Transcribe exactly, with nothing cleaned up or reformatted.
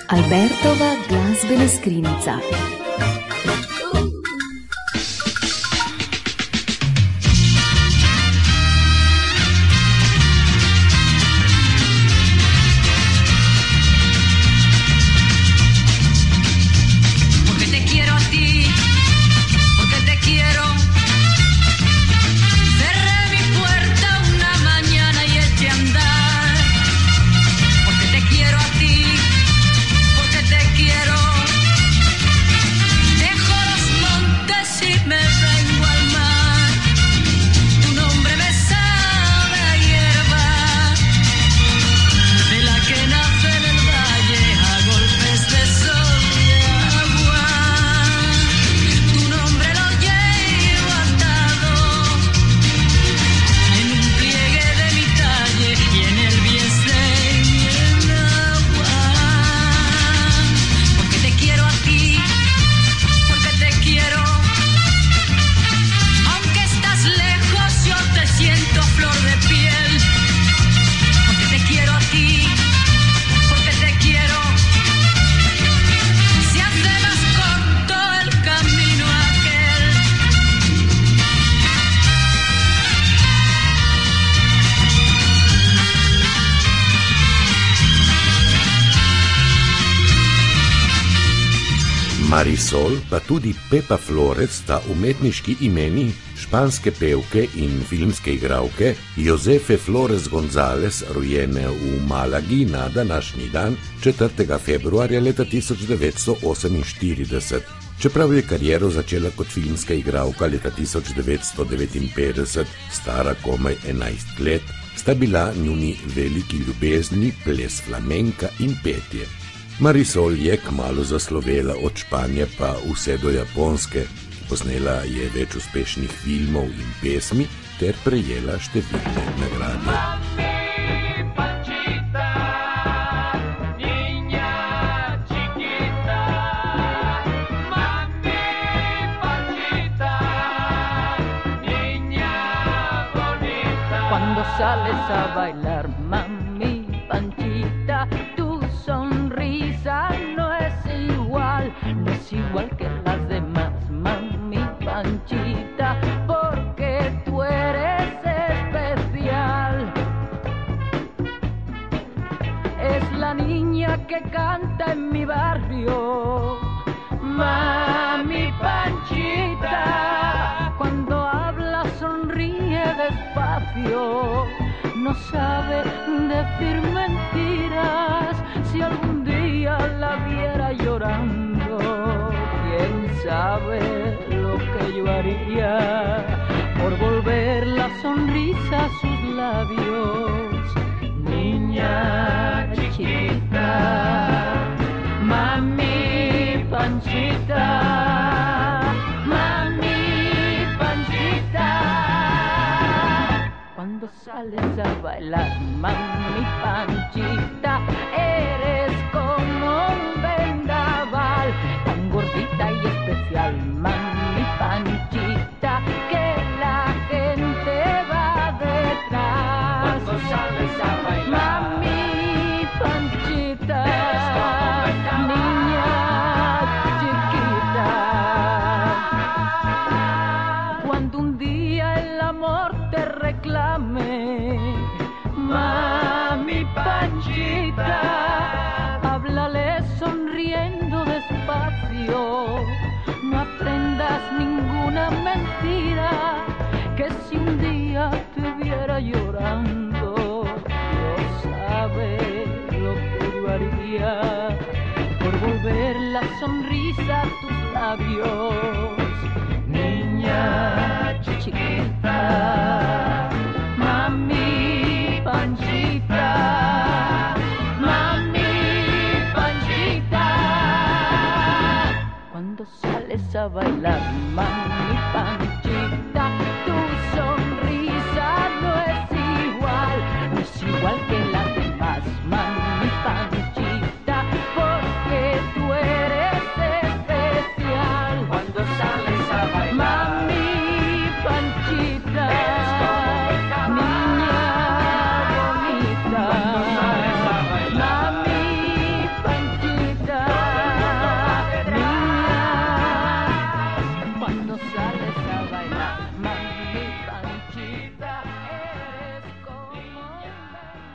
Albertova glasbena skrinjica. Marisol, pa tudi Pepa Flores sta umetniški imeni španske pevke in filmske igralke Josefe Flores González, rojene v Malagi na današnji dan, četrtega februarja leta tisoč devetsto oseminštirideset. Čeprav je kariero začela kot filmska igralka leta tisoč devetsto devetinpetdeset, stara komaj enajst let, sta bila njuni veliki ljubezni ples flamenka in petje. Marisol je kmalu zaslovela od Španije pa vse do Japonske, posnela je več uspešnih filmov in pesmi ter prejela številne nagrade. Cuando sales a bailar, mami Panchita, tu sonrisa no es igual, no es igual que las demás, mami Panchita, porque tú eres especial. Es la niña que canta en mi barrio, mami Panchita, cuando habla sonríe despacio, no sabe decir mentiras. Si algún día la viera llorando, quién sabe lo que yo haría por volver la sonrisa a sus labios. Niña chiquita, mami Panchita, mami Panchita, cuando sales a bailar, mami Panchita, eres como un vendaval, tan gordita y especial, mami Panchita, que la gente va detrás. Cuando sales a bailar, mami Panchita, eres como un vendaval, niña chiquita, cuando un día el amor te reclame, mami Panchita, háblale sonriendo despacio, no aprendas ninguna mentira, que si un día te viera llorando, Dios sabe lo que yo haría por volver la sonrisa a tus labios. Niña chiquita, mami Panchita, mami Panchita, cuando sales a bailar, mami